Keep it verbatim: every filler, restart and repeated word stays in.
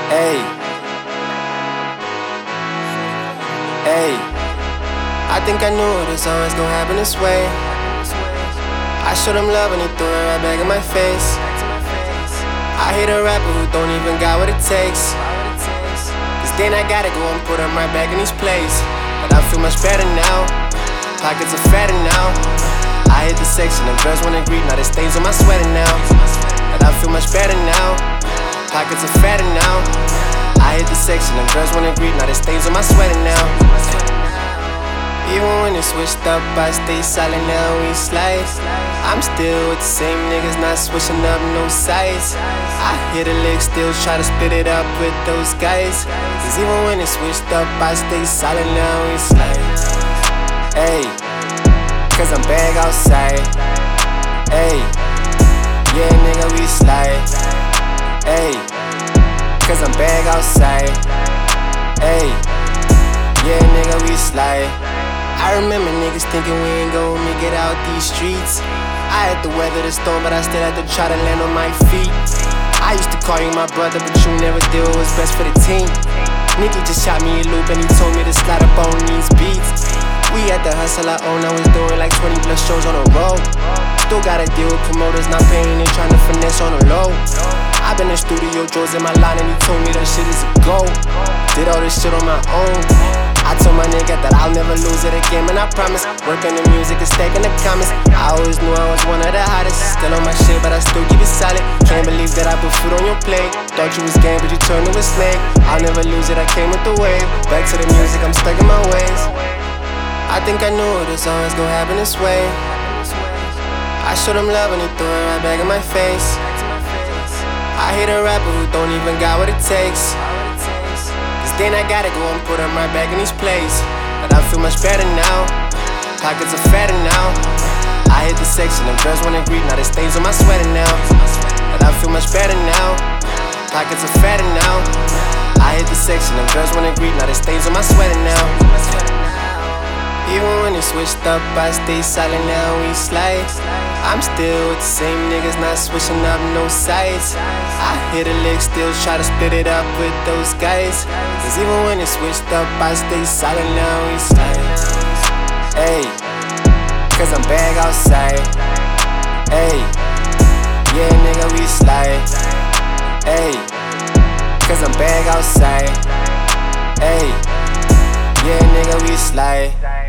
Hey, hey, I think I knew it was always gonna happen this way. I showed them love and they threw it right back in my face. I hate a rapper who don't even got what it takes. Cause then I gotta go and put them right back in his place. But I feel much better now, pockets are fatter now. I hit the section, the girls wanna greet, now there's stains on my sweater now. But I feel much better now, pockets are fatter now. I hit the section, the girls wanna greet, now there's stains on my sweater now. Even when it's switched up, I stay silent now, we slide. I'm still with the same niggas, not switching up no sides. I hear the lick, still try to split it up with those guys. Cause even when it's switched up, I stay silent now, we slide. Hey, cause I'm back outside. Hey, yeah nigga, we slide. Hey, cause I'm back outside. Hey, yeah nigga, we slide. I remember niggas thinking we ain't gon' make it out these streets. I had to weather the storm, but I still had to try to land on my feet. I used to call you my brother, but you never did what was best for the team. Nigga just shot me a loop and he told me to slide up on these beats. We had the hustle I own, I was doing like twenty plus shows on the road. Still gotta deal with promoters not paying and trying to finesse on the low. I been in studio, Joe's in my line and he told me that shit is a go. Did all this shit on my own. I told my nigga that I'll never lose it again, man, I promise. Working the music and stacking the comments. I always knew I was one of the hottest. Still on my shit, but I still keep it solid. Can't believe that I put food on your plate. Thought you was game, but you turned to a snake. I'll never lose it, I came with the wave. Back to the music, I'm stuck in my ways. I think I knew it was always gonna happen this way. I showed them love and they threw it right back in my face. I hate a rapper who don't even got what it takes. Then I gotta go and put him right back in his place. But I feel much better now, pockets are fatter now. I hit the section, the girls wanna greet, now there's stains on my sweater now. But I feel much better now, pockets are fatter now. I hit the section, the girls wanna greet, now there's stains on my sweater now. Even when it's switched up, I stay silent now, we slide. I'm still with the same niggas, not switching up no sides. I hear the lick, still try to split it up with those guys. Cause even when it's switched up, I stay silent now, we slide. Hey, cause I'm back outside. Hey, yeah nigga, we slide. Hey, cause I'm back outside. Hey, yeah nigga, we slide.